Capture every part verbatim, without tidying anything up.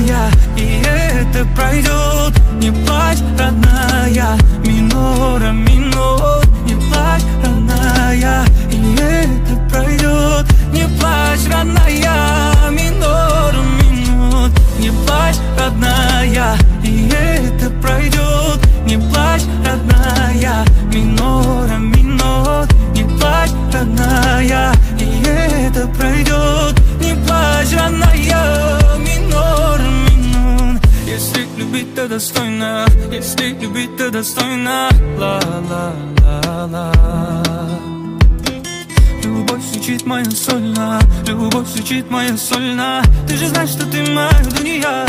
родная, и это пройдет. Не плачь, родная, минора, минор. Не плачь, родная, и это пройдет. Не плачь, родная, минора, минор. Не плачь, родная, и это пройдет. Не плачь, родная, минора, минор. Не плачь, родная, и это пройдет. Не плачь, родная, минор, минор. Если любить, то достойно. Если любить, то достойно. Ла-ла-ла-ла. Любовь звучит моя сольно. Любовь звучит моя сольно. Ты же знаешь, что ты моя дуния.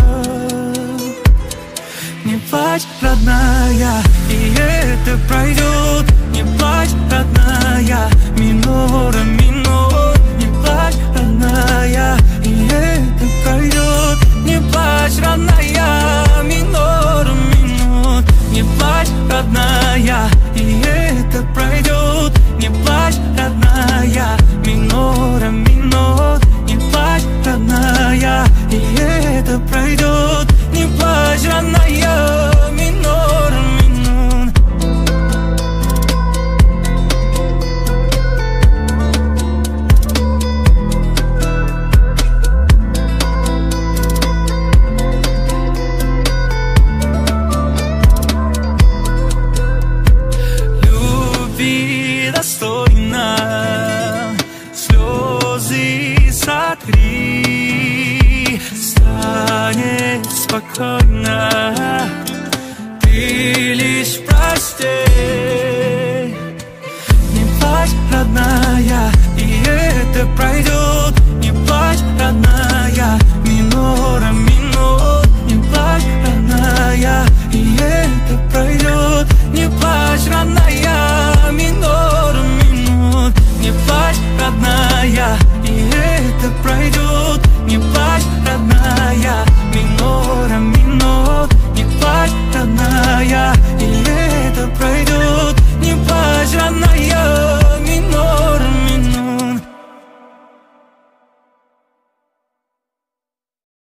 Не плачь, родная, и это пройдет. Не плачь, родная, минора, минор. Не плачь, родная, и это пройдет. Не плачь, родная, минора, минор. Не плачь, родная, и это пройдет. Не плачь, родная, минора, минор. Не плачь, родная, и это пройдет. Не плачь, родная, минор, минор. Люби достойно, слезы сотри, станет спокойно. Ты лишь прости. Не плачь, родная, и это пройдет.